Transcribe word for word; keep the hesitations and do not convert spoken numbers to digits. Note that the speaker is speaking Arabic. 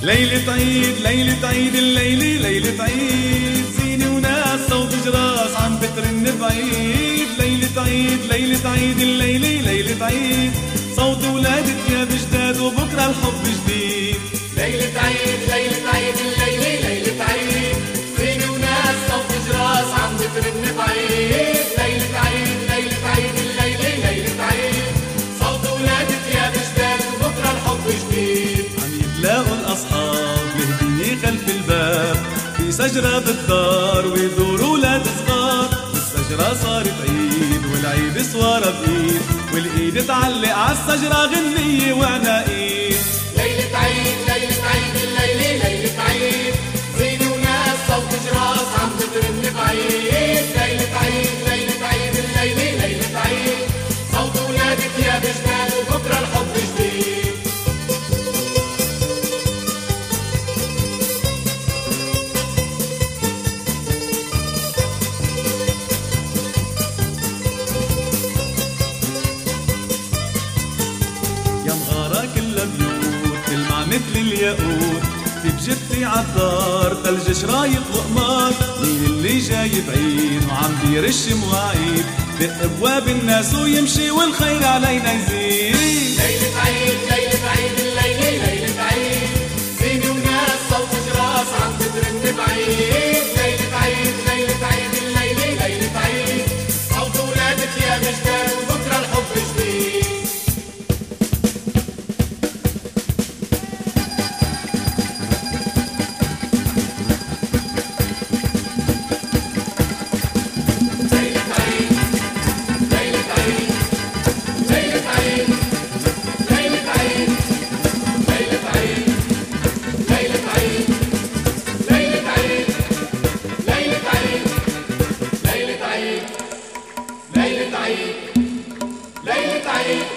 ليلة عيد ليلة عيد الليلة ليلة عيد، زينة وناس صوت جراس عم بترن بعيد. ليلة عيد ليلة عيد الليلة ليلة عيد، صوت ولادة يا جداد وبكرة الحب جديد. ليلة عيد ليلة عيد الليلة ليلة عيد، زينة وناس صوت جراس عم بترن بعيد. ليلة عيد ليلة عيد الليلة ليلة عيد، صوت ولادة يا جداد وبكرة الحب جديد. عم يتلاقوا الأصحاب الهدية خلف الباب، في شجرة بالدار ويدوروا ولاد صغار. الشجرة صارت عيد والعيد سوارة بإيد، والإيد تعلق عالشجرة غنية وعناقيد. ليلة عيد ليلة عيد الليلة ليلة عيد، زينة وناس صوت جراس عم بترن بعيد. ليلة عيد ليلة عيد الليلة ليلة عيد، صوت ولادك يا بجنان وبكرة الحب جديد. يا مغارة كلها بيوت تلمع مثل الياقوت، في بجتي عالدار ثلج شرايط وقمار. مين اللي جاي بعيد وعم بيرش مواعيد، دق ابواب الناس ويمشي والخير علينا يزيد. ليلة عيد ليلة عيد الليلة ليلة عيد، زينة وناس صوت جراس عم بترن بعيد. ليلة عيد ليلة عيد الليلة ليلة عيد، صوت ولادك يا مجدان وبكرة الحب جديد. ليلة عيد ليلة عيد